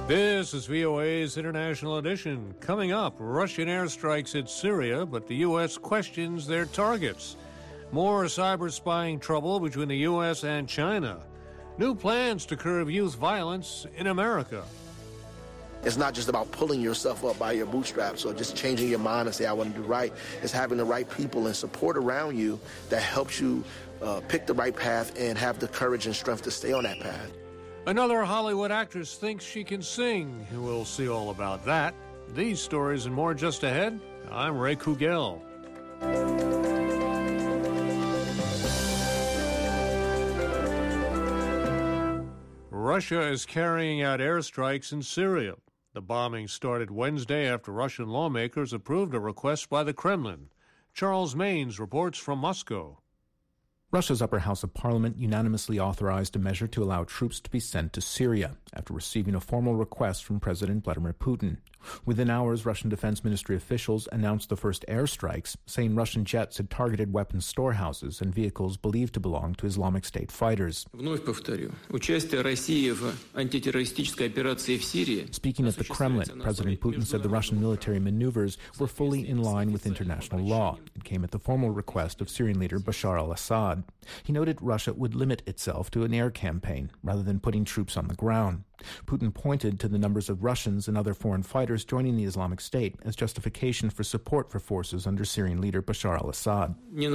This is VOA's International Edition. Coming up, Russian airstrikes hit Syria, but the U.S. questions their targets. More cyber spying trouble between the U.S. and China. New plans to curb youth violence in America. It's not just about pulling yourself up by your bootstraps or just changing your mind and say, I want to do right. It's having the right people and support around you that helps you pick the right path and have the courage and strength to stay on that path. Another Hollywood actress thinks she can sing. We'll see all about that. These stories and more just ahead. I'm Ray Kugel. Russia is carrying out airstrikes in Syria. The bombing started Wednesday after Russian lawmakers approved a request by the Kremlin. Charles Maines reports from Moscow. Russia's upper house of parliament unanimously authorized a measure to allow troops to be sent to Syria after receiving a formal request from President Vladimir Putin. Within hours, Russian Defense Ministry officials announced the first airstrikes, saying Russian jets had targeted weapons storehouses and vehicles believed to belong to Islamic State fighters. Speaking at the Kremlin, President Putin said the Russian military maneuvers were fully in line with international law. It came at the formal request of Syrian leader Bashar al-Assad. He noted Russia would limit itself to an air campaign rather than putting troops on the ground. Putin pointed to the numbers of Russians and other foreign fighters joining the Islamic State as justification for support for forces under Syrian leader Bashar al-Assad.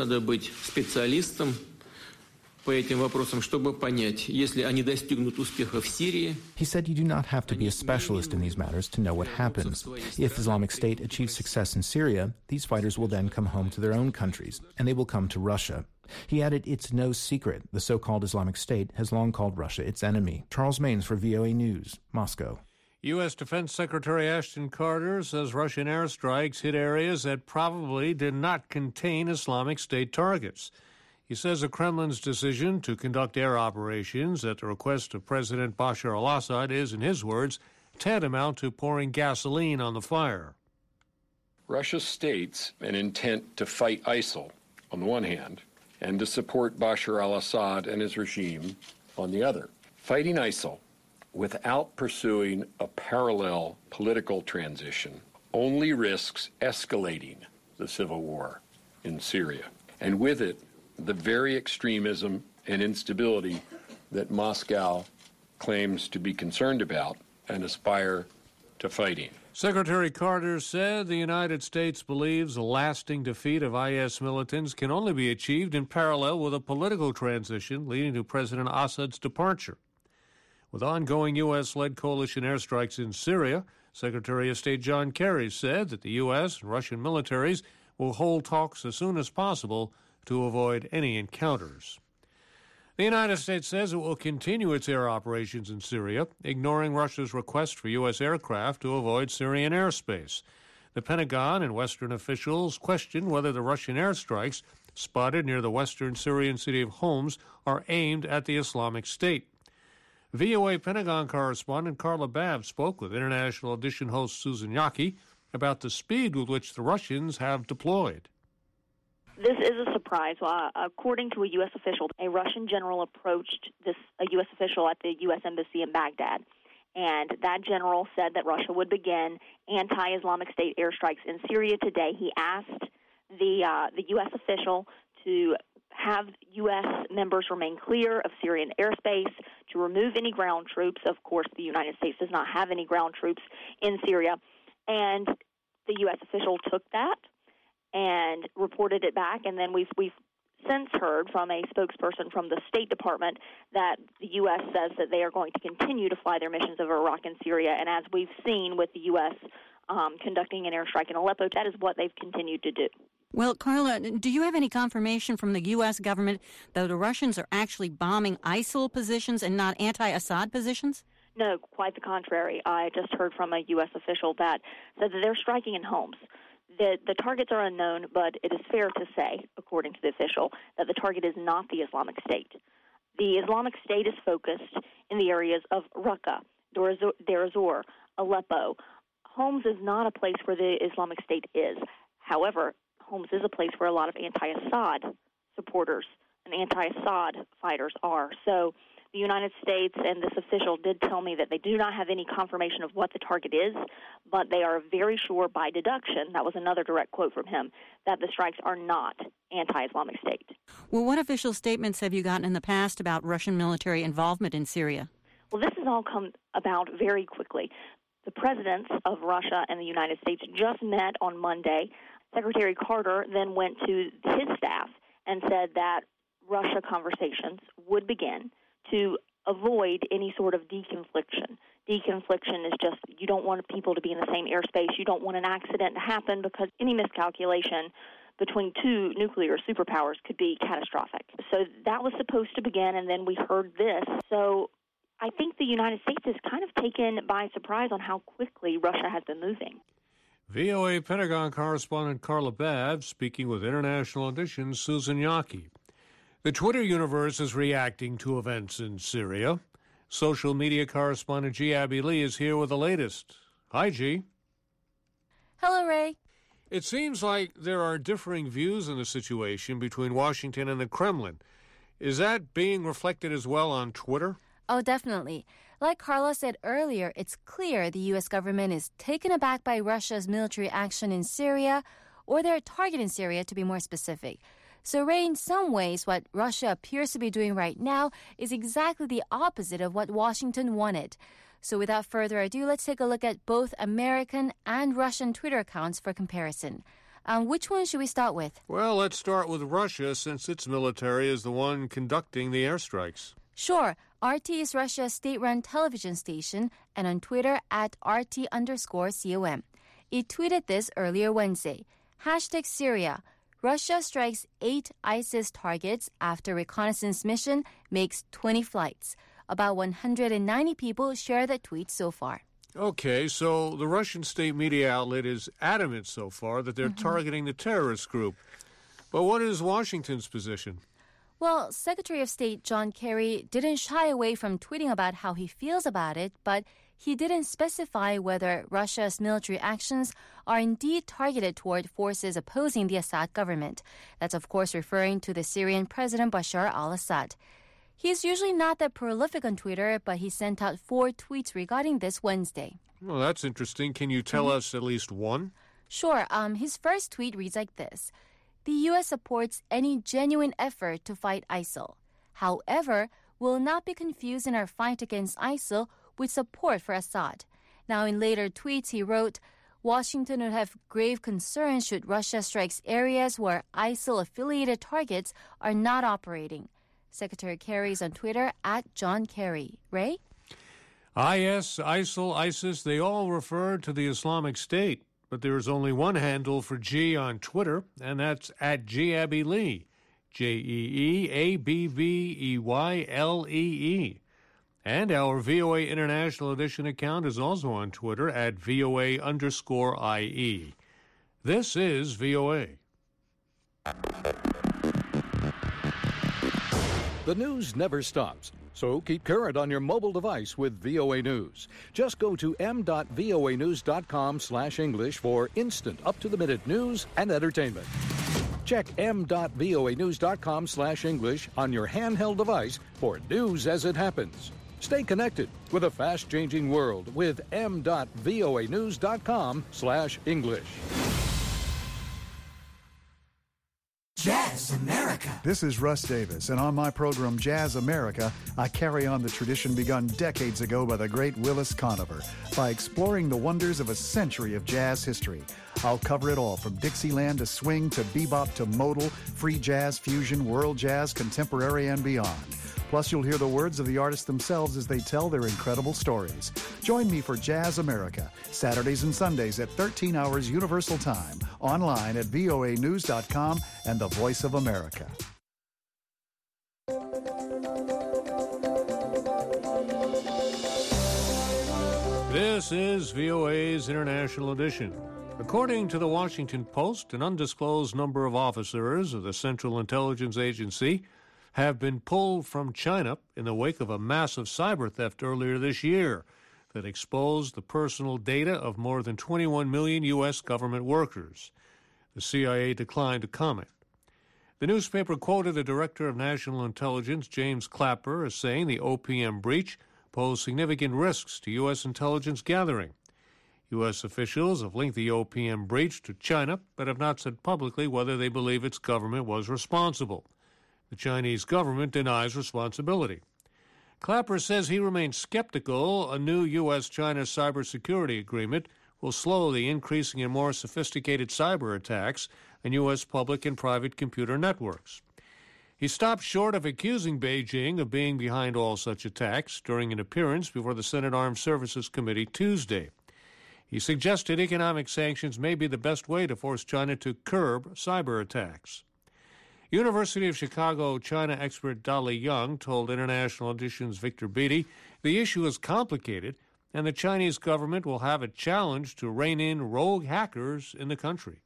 He said you do not have to be a specialist in these matters to know what happens. If Islamic State achieves success in Syria, these fighters will then come home to their own countries, and they will come to Russia. He added it's no secret the so-called Islamic State has long called Russia its enemy. Charles Maines for VOA News, Moscow. U.S. Defense Secretary Ashton Carter says Russian airstrikes hit areas that probably did not contain Islamic State targets. He says the Kremlin's decision to conduct air operations at the request of President Bashar al-Assad is, in his words, tantamount to pouring gasoline on the fire. Russia states an intent to fight ISIL on the one hand and to support Bashar al-Assad and his regime on the other. Fighting ISIL without pursuing a parallel political transition only risks escalating the civil war in Syria, and with it, the very extremism and instability that Moscow claims to be concerned about and aspire to fighting. Secretary Carter said the United States believes a lasting defeat of IS militants can only be achieved in parallel with a political transition leading to President Assad's departure. With ongoing U.S.-led coalition airstrikes in Syria, Secretary of State John Kerry said that the U.S. and Russian militaries will hold talks as soon as possible to avoid any encounters. The United States says it will continue its air operations in Syria, ignoring Russia's request for U.S. aircraft to avoid Syrian airspace. The Pentagon and Western officials question whether the Russian airstrikes spotted near the western Syrian city of Homs are aimed at the Islamic State. VOA Pentagon correspondent Carla Babb spoke with International Edition host Susan Yaki about the speed with which the Russians have deployed. This is a surprise. According to a U.S. official, a Russian general approached a U.S. official at the U.S. Embassy in Baghdad, and that general said that Russia would begin anti-Islamic State airstrikes in Syria today. He asked the U.S. official to have U.S. members remain clear of Syrian airspace, to remove any ground troops. Of course, the United States does not have any ground troops in Syria, and the U.S. official took that and reported it back, and then we've since heard from a spokesperson from the State Department that the U.S. says that they are going to continue to fly their missions over Iraq and Syria, and as we've seen with the U.S. Conducting an airstrike in Aleppo, that is what they've continued to do. Well, Carla, do you have any confirmation from the U.S. government that the Russians are actually bombing ISIL positions and not anti-Assad positions? No, quite the contrary. I just heard from a U.S. official that said that they're striking in Homs. The targets are unknown, but it is fair to say, according to the official, that the target is not the Islamic State. The Islamic State is focused in the areas of Raqqa, Deir ez-Zor, Aleppo. Homs is not a place where the Islamic State is. However, Homs is a place where a lot of anti-Assad supporters and anti-Assad fighters are. So the United States and this official did tell me that they do not have any confirmation of what the target is, but they are very sure by deduction, that was another direct quote from him, that the strikes are not anti-Islamic State. Well, what official statements have you gotten in the past about Russian military involvement in Syria? Well, this has all come about very quickly. The presidents of Russia and the United States just met on Monday. Secretary Carter then went to his staff and said that Russia conversations would begin to avoid any sort of deconfliction. Deconfliction is just you don't want people to be in the same airspace. You don't want an accident to happen because any miscalculation between two nuclear superpowers could be catastrophic. So that was supposed to begin, and then we heard this. So I think the United States is kind of taken by surprise on how quickly Russia has been moving. VOA Pentagon correspondent Carla Babb speaking with International Edition's Susan Yockey. The Twitter universe is reacting to events in Syria. Social media correspondent G. Abby Lee is here with the latest. Hi, G. Hello, Ray. It seems like there are differing views in the situation between Washington and the Kremlin. Is that being reflected as well on Twitter? Oh, definitely. Like Carla said earlier, it's clear the U.S. government is taken aback by Russia's military action in Syria, or their target in Syria, to be more specific. So, Ray, in some ways, what Russia appears to be doing right now is exactly the opposite of what Washington wanted. So without further ado, let's take a look at both American and Russian Twitter accounts for comparison. Which one should we start with? Well, let's start with Russia, since its military is the one conducting the airstrikes. Sure. RT is Russia's state-run television station, and on Twitter at RT_COM. It tweeted this earlier Wednesday. #Syria. Russia strikes 8 ISIS targets after reconnaissance mission makes 20 flights. About 190 people share the tweet so far. Okay, so the Russian state media outlet is adamant so far that they're targeting the terrorist group. But what is Washington's position? Well, Secretary of State John Kerry didn't shy away from tweeting about how he feels about it, but he didn't specify whether Russia's military actions are indeed targeted toward forces opposing the Assad government. That's, of course, referring to the Syrian President Bashar al-Assad. He's usually not that prolific on Twitter, but he sent out 4 tweets regarding this Wednesday. Well, that's interesting. Can you tell us at least one? Sure. His first tweet reads like this. The U.S. supports any genuine effort to fight ISIL. However, will not be confused in our fight against ISIL with support for Assad. Now, in later tweets, he wrote, Washington would have grave concerns should Russia strike areas where ISIL-affiliated targets are not operating. Secretary Kerry is on Twitter at John Kerry. Ray? IS, ISIL, ISIS, they all refer to the Islamic State. But there is only one handle for G on Twitter, and that's at G. Abby Lee, JeAbbeylee. And our VOA International Edition account is also on Twitter at VOA_IE. This is VOA. The news never stops, so keep current on your mobile device with VOA News. Just go to m.voanews.com/English for instant, up-to-the-minute news and entertainment. Check m.voanews.com/English on your handheld device for news as it happens. Stay connected with a fast-changing world with m.voanews.com/English. Jazz America. This is Russ Davis, and on my program Jazz America, I carry on the tradition begun decades ago by the great Willis Conover by exploring the wonders of a century of jazz history. I'll cover it all, from Dixieland to swing to bebop to modal, free jazz, fusion, world jazz, contemporary, and beyond. Plus, you'll hear the words of the artists themselves as they tell their incredible stories. Join me for Jazz America, Saturdays and Sundays at 13 hours Universal Time, online at voanews.com and the Voice of America. This is VOA's International Edition. According to the Washington Post, an undisclosed number of officers of the Central Intelligence Agency have been pulled from China in the wake of a massive cyber theft earlier this year that exposed the personal data of more than 21 million U.S. government workers. The CIA declined to comment. The newspaper quoted the Director of National Intelligence, James Clapper, as saying the OPM breach posed significant risks to U.S. intelligence gathering. U.S. officials have linked the OPM breach to China, but have not said publicly whether they believe its government was responsible. The Chinese government denies responsibility. Clapper says he remains skeptical a new U.S.-China cybersecurity agreement will slow the increasing and more sophisticated cyber attacks on U.S. public and private computer networks. He stopped short of accusing Beijing of being behind all such attacks during an appearance before the Senate Armed Services Committee Tuesday. He suggested economic sanctions may be the best way to force China to curb cyber attacks. University of Chicago China expert Dali Young told International Edition's Victor Beattie the issue is complicated and the Chinese government will have a challenge to rein in rogue hackers in the country.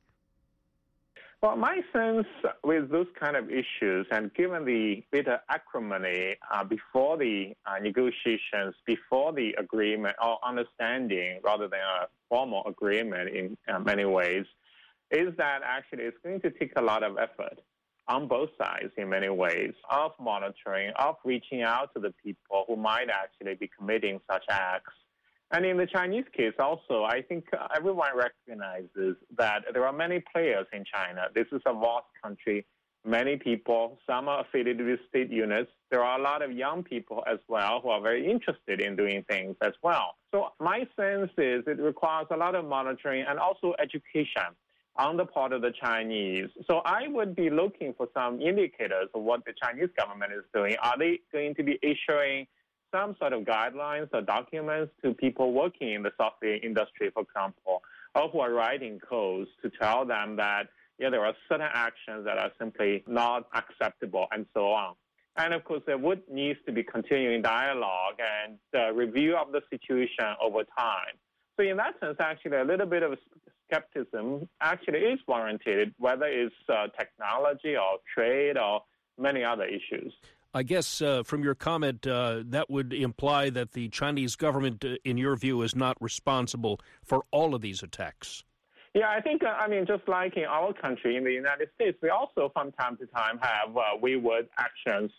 Well, my sense with those kind of issues, and given the bit of acrimony before the negotiations, before the agreement or understanding rather than a formal agreement in many ways, is that actually it's going to take a lot of effort on both sides in many ways of monitoring, of reaching out to the people who might actually be committing such acts. And in the Chinese case also, I think everyone recognizes that there are many players in China. This is a vast country, many people, some are affiliated with state units. There are a lot of young people as well who are very interested in doing things as well. So my sense is it requires a lot of monitoring and also education on the part of the Chinese. So I would be looking for some indicators of what the Chinese government is doing. Are they going to be issuing some sort of guidelines or documents to people working in the software industry, for example, or who are writing codes to tell them that there are certain actions that are simply not acceptable and so on. And of course, there would need to be continuing dialogue and review of the situation over time. So in that sense, actually, a little bit of skepticism actually is warranted, whether it's technology or trade or many other issues. I guess from your comment, that would imply that the Chinese government, in your view, is not responsible for all of these attacks. Yeah, I think, just like in our country, in the United States, we also from time to time have wayward actions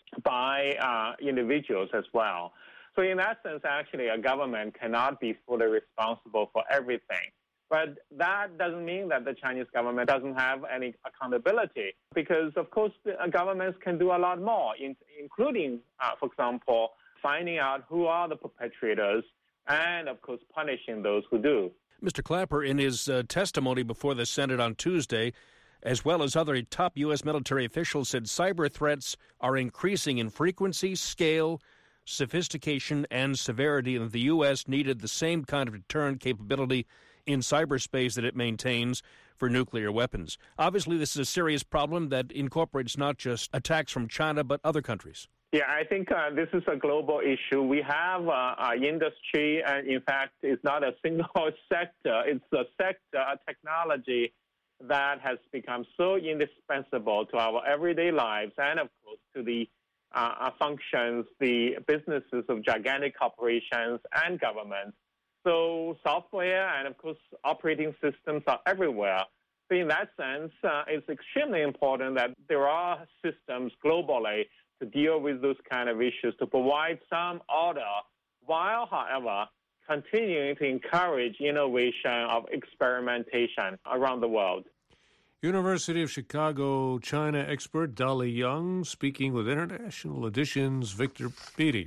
by individuals as well. So in that sense, actually, a government cannot be fully responsible for everything. But that doesn't mean that the Chinese government doesn't have any accountability, because, of course, governments can do a lot more, including, for example, finding out who are the perpetrators and, of course, punishing those who do. Mr. Clapper, in his testimony before the Senate on Tuesday, as well as other top U.S. military officials, said cyber threats are increasing in frequency, scale, sophistication, and severity, and the U.S. needed the same kind of deterrent capability in cyberspace that it maintains for nuclear weapons. Obviously, this is a serious problem that incorporates not just attacks from China, but other countries. Yeah, I think this is a global issue. We have an industry, and in fact, it's not a single sector. It's a sector, a technology that has become so indispensable to our everyday lives and, of course, to the functions, the businesses of gigantic corporations and governments. So software and, of course, operating systems are everywhere. So in that sense, it's extremely important that there are systems globally to deal with those kind of issues, to provide some order, while, however, continuing to encourage innovation of experimentation around the world. University of Chicago China expert Dali Young speaking with International Edition's Victor Beattie.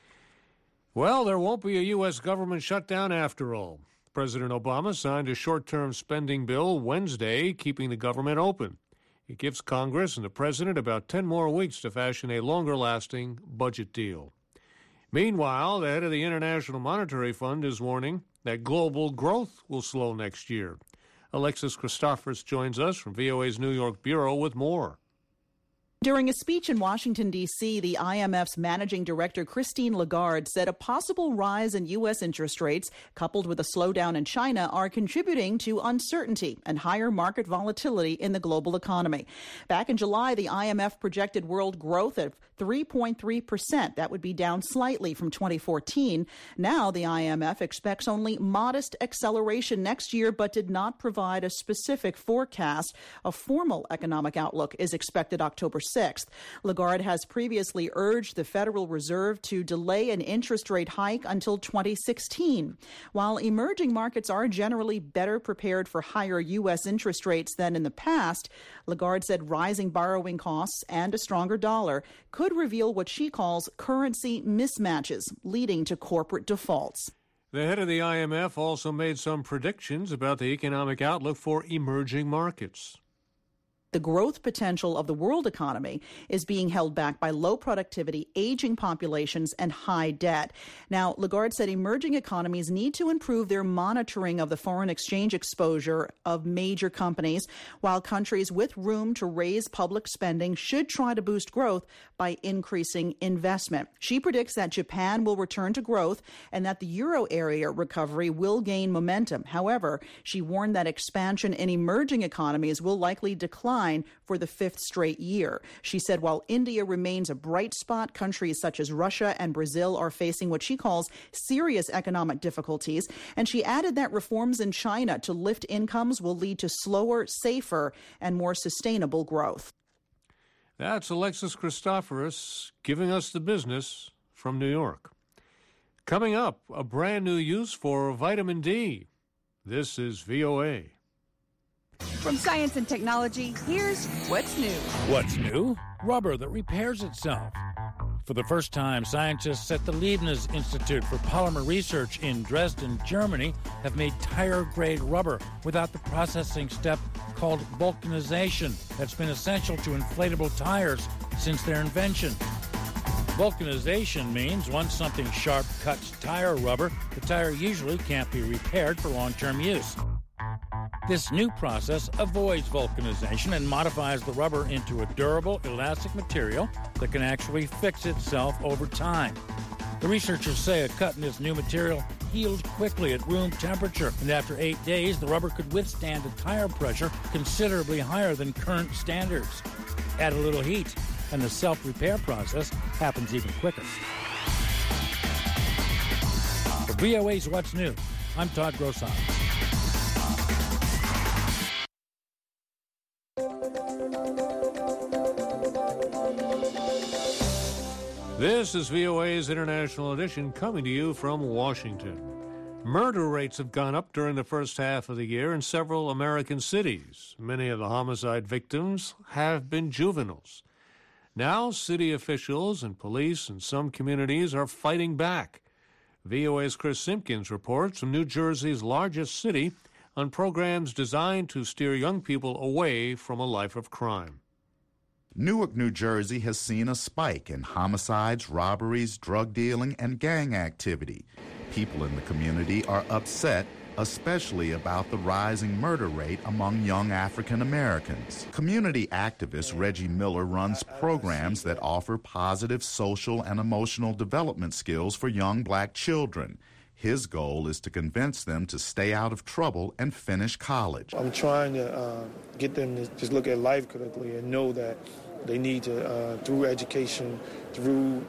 Well, there won't be a U.S. government shutdown after all. President Obama signed a short-term spending bill Wednesday, keeping the government open. It gives Congress and the president about 10 more weeks to fashion a longer-lasting budget deal. Meanwhile, the head of the International Monetary Fund is warning that global growth will slow next year. Alexis Christophers joins us from VOA's New York Bureau with more. During a speech in Washington, D.C., the IMF's managing director, Christine Lagarde, said a possible rise in U.S. interest rates, coupled with a slowdown in China, are contributing to uncertainty and higher market volatility in the global economy. Back in July, the IMF projected world growth of 3.3%. That would be down slightly from 2014. Now the IMF expects only modest acceleration next year, but did not provide a specific forecast. A formal economic outlook is expected October 6th. Lagarde has previously urged the Federal Reserve to delay an interest rate hike until 2016. While emerging markets are generally better prepared for higher U.S. interest rates than in the past, Lagarde said rising borrowing costs and a stronger dollar could reveal what she calls currency mismatches, leading to corporate defaults. The head of the IMF also made some predictions about the economic outlook for emerging markets. The growth potential of the world economy is being held back by low productivity, aging populations, and high debt. Now, Lagarde said emerging economies need to improve their monitoring of the foreign exchange exposure of major companies, while countries with room to raise public spending should try to boost growth by increasing investment. She predicts that Japan will return to growth and that the euro area recovery will gain momentum. However, she warned that expansion in emerging economies will likely decline for the fifth straight year. She said while India remains a bright spot, countries such as Russia and Brazil are facing what she calls serious economic difficulties. And she added that reforms in China to lift incomes will lead to slower, safer, and more sustainable growth. That's Alexis Christoforous giving us the business from New York. Coming up, a brand new use for vitamin D. This is VOA. From Science and Technology, here's What's New. What's new? Rubber that repairs itself. For the first time, scientists at the Leibniz Institute for Polymer Research in Dresden, Germany, have made tire-grade rubber without the processing step called vulcanization that's been essential to inflatable tires since their invention. Vulcanization means once something sharp cuts tire rubber, the tire usually can't be repaired for long-term use. This new process avoids vulcanization and modifies the rubber into a durable, elastic material that can actually fix itself over time. The researchers say a cut in this new material healed quickly at room temperature, and after 8 days, the rubber could withstand a tire pressure considerably higher than current standards. Add a little heat, and the self-repair process happens even quicker. For VOA's What's New, I'm Todd Grosson. This is VOA's International Edition coming to you from Washington. Murder rates have gone up during the first half of the year in several American cities. Many of the homicide victims have been juveniles. Now, city officials and police in some communities are fighting back. VOA's Chris Simpkins reports from New Jersey's largest city on programs designed to steer young people away from a life of crime. Newark, New Jersey has seen a spike in homicides, robberies, drug dealing, and gang activity. People in the community are upset, especially about the rising murder rate among young African Americans. Community activist Reggie Miller runs programs that offer positive social and emotional development skills for young black children. His goal is to convince them to stay out of trouble and finish college. I'm trying to get them to just look at life critically and know that they need to, through education, through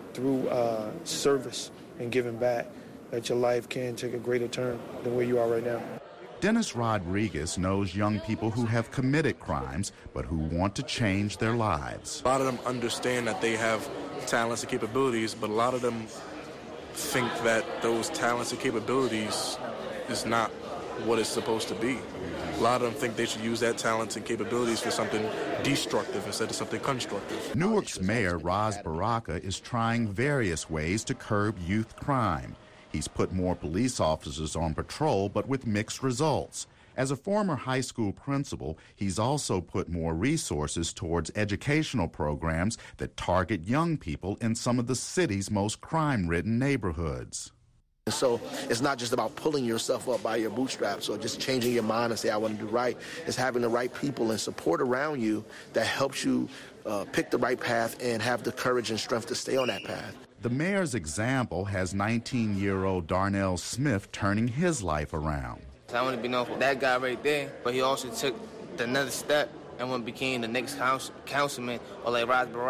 service and giving back, that your life can take a greater turn than where you are right now. Dennis Rodriguez knows young people who have committed crimes but who want to change their lives. A lot of them understand that they have talents and capabilities, but a lot of them think that those talents and capabilities is not what it's supposed to be. A lot of them think they should use that talents and capabilities for something destructive instead of something constructive. Newark's mayor, Ras Baraka, is trying various ways to curb youth crime. He's put more police officers on patrol, but with mixed results. As a former high school principal, he's also put more resources towards educational programs that target young people in some of the city's most crime-ridden neighborhoods. So it's not just about pulling yourself up by your bootstraps or just changing your mind and say, I want to do right. It's having the right people and support around you that helps you pick the right path and have the courage and strength to stay on that path. The mayor's example has 19-year-old Darnell Smith turning his life around. I want to be known for that guy right there, but he also took another step and became the next councilman, or like Ras Baraka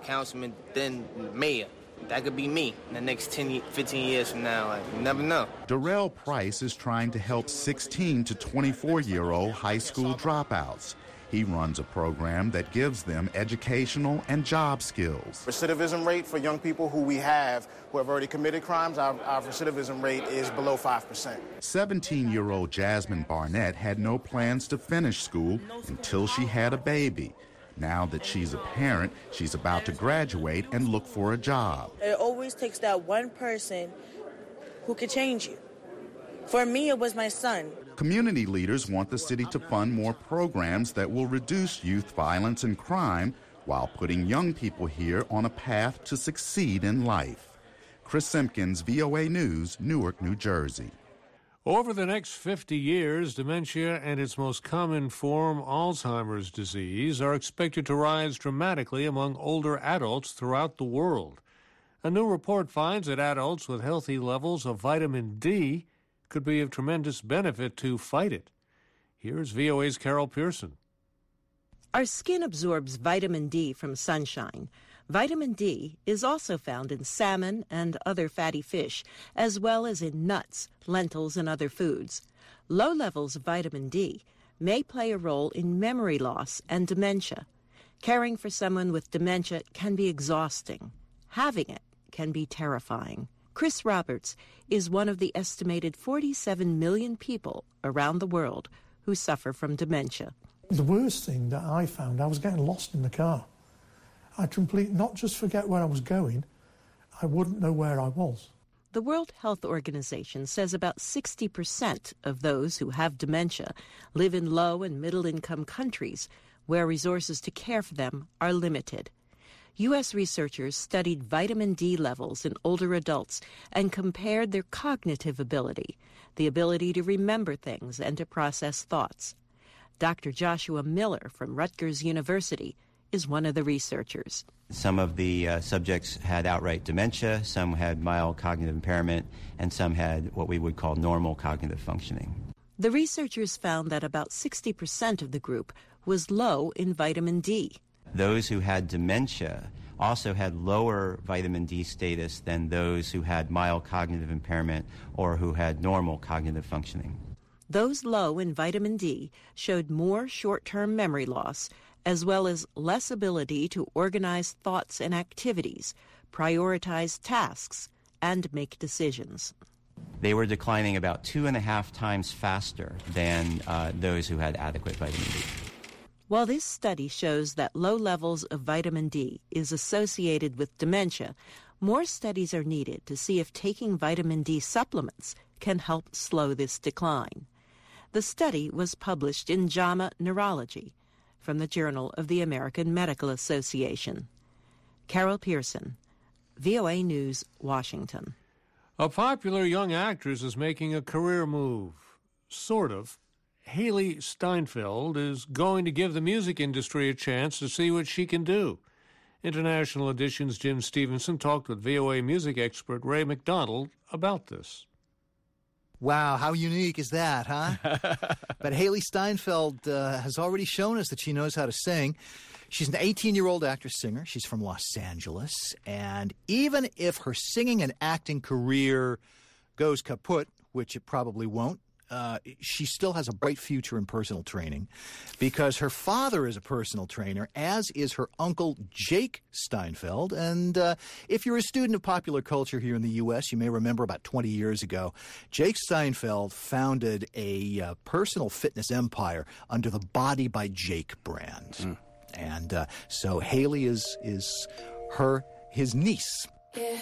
councilman, then mayor. That could be me in the next 10, 15 years from now. Like, you never know. Darrell Price is trying to help 16 to 24-year-old high school dropouts. He runs a program that gives them educational and job skills. Recidivism rate for young people who have already committed crimes, our recidivism rate is below 5%. 17-year-old Jasmine Barnett had no plans to finish school until she had a baby. Now that she's a parent, she's about to graduate and look for a job. It always takes that one person who can change you. For me, it was my son. Community leaders want the city to fund more programs that will reduce youth violence and crime while putting young people here on a path to succeed in life. Chris Simpkins, VOA News, Newark, New Jersey. Over the next 50 years, dementia and its most common form, Alzheimer's disease, are expected to rise dramatically among older adults throughout the world. A new report finds that adults with healthy levels of vitamin D could be of tremendous benefit to fight it. Here's VOA's Carol Pearson. Our skin absorbs vitamin D from sunshine. Vitamin D is also found in salmon and other fatty fish, as well as in nuts, lentils, and other foods. Low levels of vitamin D may play a role in memory loss and dementia. Caring for someone with dementia can be exhausting. Having it can be terrifying. Chris Roberts is one of the estimated 47 million people around the world who suffer from dementia. The worst thing that I found, I was getting lost in the car. I'd not just forget where I was going, I wouldn't know where I was. The World Health Organization says about 60% of those who have dementia live in low- and middle-income countries where resources to care for them are limited. U.S. researchers studied vitamin D levels in older adults and compared their cognitive ability, the ability to remember things and to process thoughts. Dr. Joshua Miller from Rutgers University is one of the researchers. Some of the subjects had outright dementia, some had mild cognitive impairment, and some had what we would call normal cognitive functioning. The researchers found that about 60% of the group was low in vitamin D. Those who had dementia also had lower vitamin D status than those who had mild cognitive impairment or who had normal cognitive functioning. Those low in vitamin D showed more short-term memory loss, as well as less ability to organize thoughts and activities, prioritize tasks, and make decisions. They were declining about 2.5 times faster than those who had adequate vitamin D. While this study shows that low levels of vitamin D is associated with dementia, more studies are needed to see if taking vitamin D supplements can help slow this decline. The study was published in JAMA Neurology from the Journal of the American Medical Association. Carol Pearson, VOA News, Washington. A popular young actress is making a career move. Sort of. Haley Steinfeld is going to give the music industry a chance to see what she can do. International Edition's Jim Stevenson talked with VOA music expert Ray McDonald about this. Wow, how unique is that, huh? But Haley Steinfeld has already shown us that she knows how to sing. She's an 18-year-old actress-singer. She's from Los Angeles. And even if her singing and acting career goes kaput, which it probably won't, she still has a bright future in personal training because her father is a personal trainer, as is her uncle Jake Steinfeld. And if you're a student of popular culture here in the U.S., you may remember about 20 years ago, Jake Steinfeld founded a personal fitness empire under the Body by Jake brand. And so Haley is his niece. Yeah.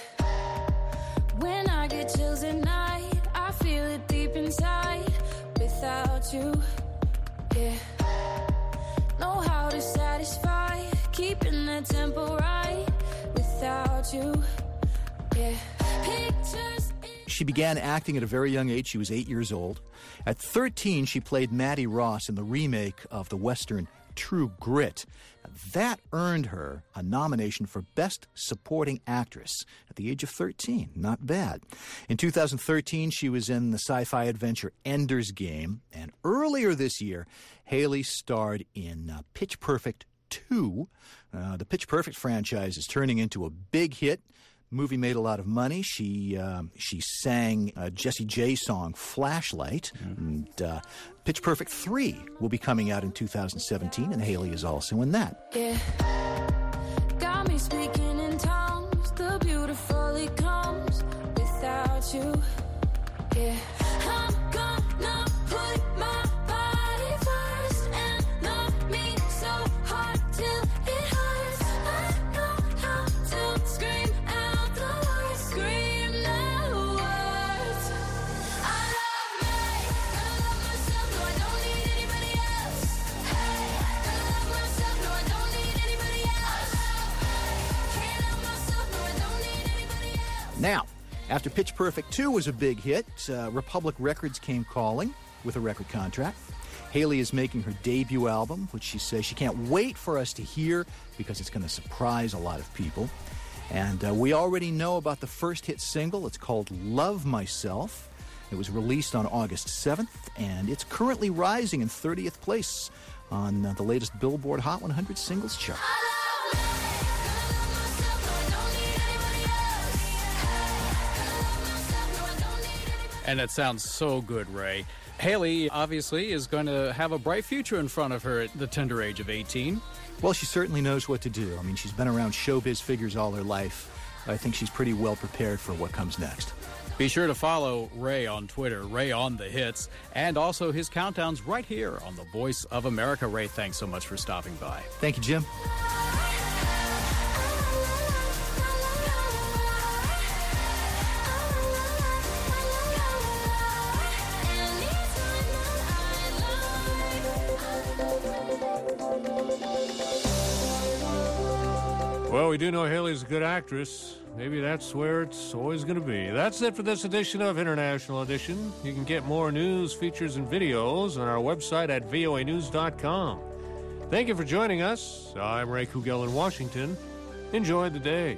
When I get chills at night, I feel it deep inside. Without you, yeah. Know how to satisfy, keeping the tempo right. Without you, yeah. Pictures. She began acting at a very young age. She was 8 years old. At 13, she played Maddie Ross in the remake of the Western True Grit. That earned her a nomination for Best Supporting Actress at the age of 13. Not bad. In 2013, she was in the sci-fi adventure Ender's Game. And earlier this year, Haley starred in Pitch Perfect 2. The Pitch Perfect franchise is turning into a big hit. The movie made a lot of money. She sang a Jessie J song, Flashlight. And Pitch Perfect 3 will be coming out in 2017, and Haley is also in that. Yeah. Got me speaking in tongues. The beautiful it comes without you. Yeah. I'm gonna put my body first and love me so hard till it hurts. I know how to scream out the words, scream the words. I love me, I love myself, no I don't need anybody else. Hey, I love myself, no I don't need anybody else. Can't help myself, no I don't need anybody else. Now, after Pitch Perfect 2 was a big hit, Republic Records came calling with a record contract. Haley is making her debut album, which she says she can't wait for us to hear because it's going to surprise a lot of people. And we already know about the first hit single. It's called Love Myself. It was released on August 7th, and it's currently rising in 30th place on the latest Billboard Hot 100 singles chart. And it sounds so good, Ray. Haley obviously is going to have a bright future in front of her at the tender age of 18. Well, she certainly knows what to do. I mean, she's been around showbiz figures all her life. I think she's pretty well prepared for what comes next. Be sure to follow Ray on Twitter, Ray on the Hits, and also his countdowns right here on the Voice of America. Ray, thanks so much for stopping by. Thank you, Jim. Well, we do know Haley's a good actress. Maybe that's where it's always going to be. That's it for this edition of International Edition. You can get more news, features, and videos on our website at voanews.com. Thank you for joining us. I'm Ray Kugel in Washington. Enjoy the day.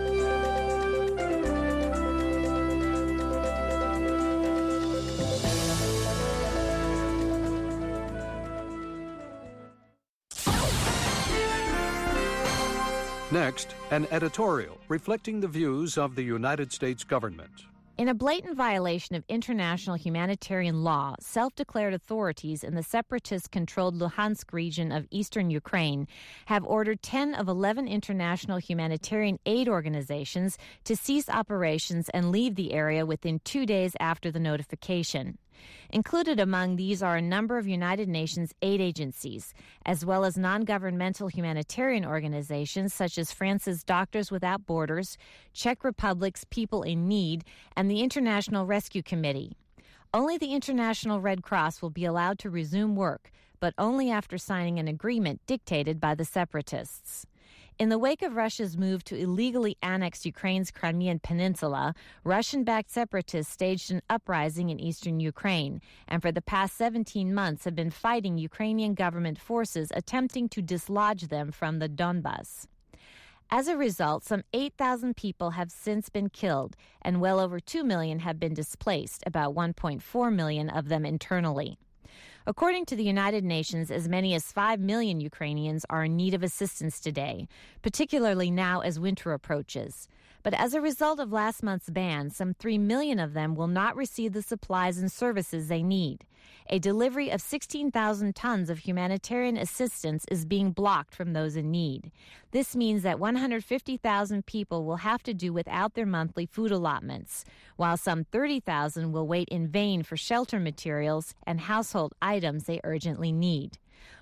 Next, an editorial reflecting the views of the United States government. In a blatant violation of international humanitarian law, self-declared authorities in the separatist-controlled Luhansk region of eastern Ukraine have ordered 10 of 11 international humanitarian aid organizations to cease operations and leave the area within 2 days after the notification. Included among these are a number of United Nations aid agencies, as well as non-governmental humanitarian organizations such as France's Doctors Without Borders, Czech Republic's People in Need, and the International Rescue Committee. Only the International Red Cross will be allowed to resume work, but only after signing an agreement dictated by the separatists. In the wake of Russia's move to illegally annex Ukraine's Crimean Peninsula, Russian-backed separatists staged an uprising in eastern Ukraine, and for the past 17 months have been fighting Ukrainian government forces attempting to dislodge them from the Donbas. As a result, some 8,000 people have since been killed, and well over 2 million have been displaced, about 1.4 million of them internally. According to the United Nations, as many as 5 million Ukrainians are in need of assistance today, particularly now as winter approaches. But as a result of last month's ban, some 3 million of them will not receive the supplies and services they need. A delivery of 16,000 tons of humanitarian assistance is being blocked from those in need. This means that 150,000 people will have to do without their monthly food allotments, while some 30,000 will wait in vain for shelter materials and household items they urgently need.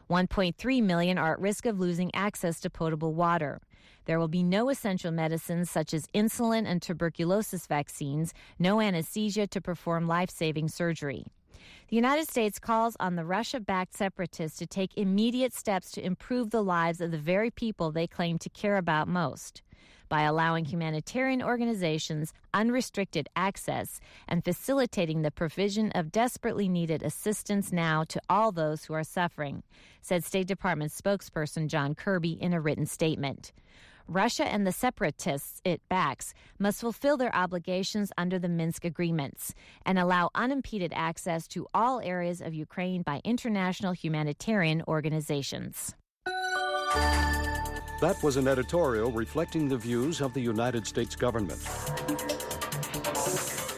1.3 million are at risk of losing access to potable water. There will be no essential medicines such as insulin and tuberculosis vaccines, no anesthesia to perform life-saving surgery. The United States calls on the Russia-backed separatists to take immediate steps to improve the lives of the very people they claim to care about most, by allowing humanitarian organizations unrestricted access and facilitating the provision of desperately needed assistance now to all those who are suffering, said State Department spokesperson John Kirby in a written statement. Russia and the separatists it backs must fulfill their obligations under the Minsk agreements and allow unimpeded access to all areas of Ukraine by international humanitarian organizations. That was an editorial reflecting the views of the United States government.